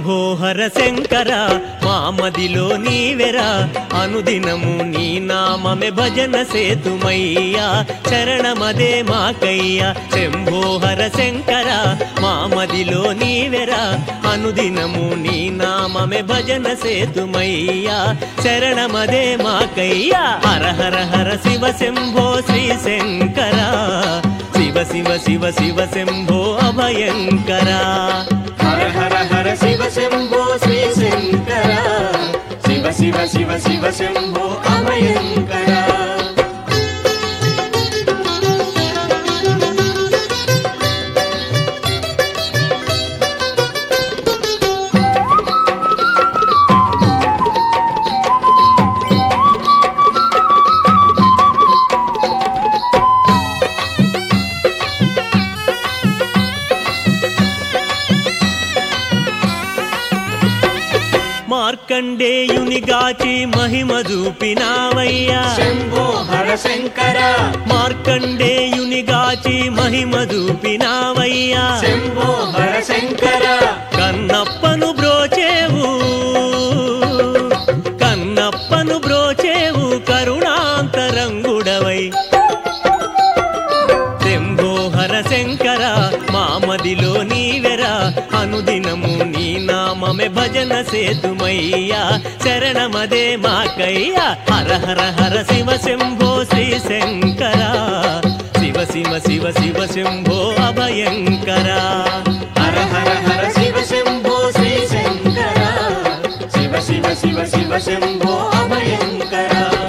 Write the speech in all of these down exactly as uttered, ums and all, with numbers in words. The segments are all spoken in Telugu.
శంభో హర శంకర మామదిలో నీవెరా అనుదినము నీ నామమే భజన సేతుమయ్యా శరణమదే మాకయ్యా శంభో హర శంకర మామదిలో నీవెరా అనుదినము నీ నామమే భజన సేతుమయ్యా శరణమదే మాకయ్యా హర హర హర శివ శంభో శ్రీ శంకర శివ శివ శివ శివ శంభో అభయంకర హర హర హర శివ శంభో శ్రీ శంకర శివ శివ శివ శివ శంభో అభయంకర మార్కండేయుని గాచి మహిమ చూపినావయ్యా శంభో హర శంకర మార్కండేయుని గాచి మహిమ చూపినావయ్యా శంభో హర శంకర కన్నప్పను బ్రోచేవు కన్నప్పను బ్రోచేవు కరుణాంతరంగుడవై శంభో హర శంకర మామదిలో నీవెరా అనుదినము నీ నామమే భజన సేతుమయ్యా శరణమదే మాకయ్యా హర హర హర శివ శంభో శ్రీ శంకర శివ శివ శివ శివ శంభో అభయంకర హర హర హర శివ శంభో శ్రీ శంకర శివ శివ శివ శివ శంభో అభయంకర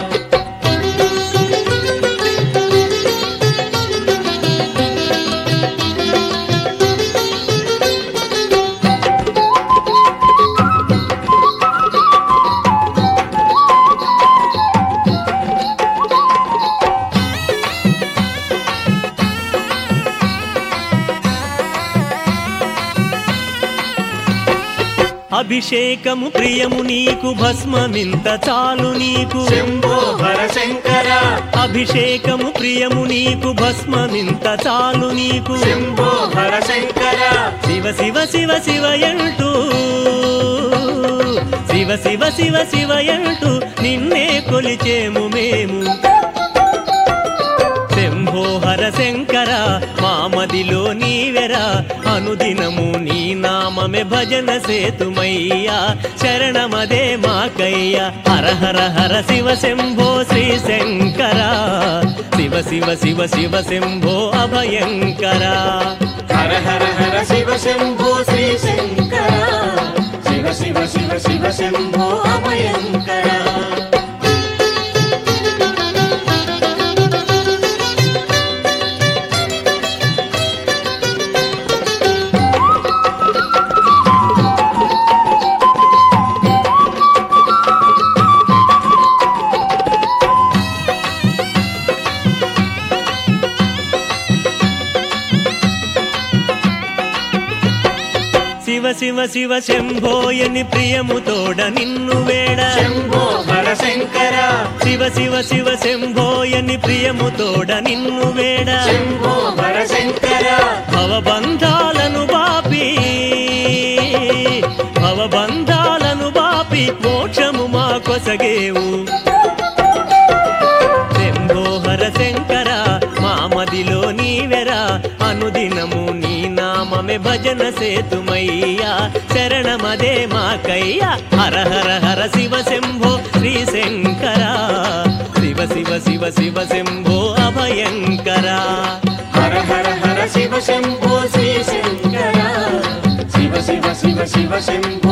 అభిషేకము ప్రియము నీకు భస్మమింత చాలు నీకు శంభో హర శంకర అభిషేకము ప్రియము నీకు భస్మమింత చాలు నీకు శంభో హర శంకర శివ శివ శివ శివయంటూ శివ శివ శివ శివయంటూ నిన్నే కొలిచేము మేము శంభో హర శంకర మామదిలో నీవెరా అనుదినము నీ నామమే భజన సేతుమయ్యా శరణమదే మాకయ్యా హర హర హర శివ శంభో శ్రీ శంకర శివ శివ శివ శివ శంభో అభయంకర హర హర హర శివ శంభో శ్రీ శంకర శివ శివ శివ శివ శంభో అభయంకర శివ శివ శివ శంభోయని ప్రియము తోడ నిన్ను వేడ శంభో హర శంకర శివ శివ శివ శంభోయని ప్రియము తోడ నిన్ను వేడ శంభో హర శంకర భవబంధాలను బాపి భవబంధాలను బాపి మోక్షము మా కొసగేవు శంభో హర శంకర మామదిలో నీవెరా అనుదినము నీ నామమే భజన సేతుమయ్యా శరణమదే మాకయ్యా హర హర హర శివ శంభో శ్రీ శంకర శివ శివ శివ శివ శంభో అభయంకర హర హర హర శివ శంభో శ్రీ శంకర శివ శివ శివ శివ శంభో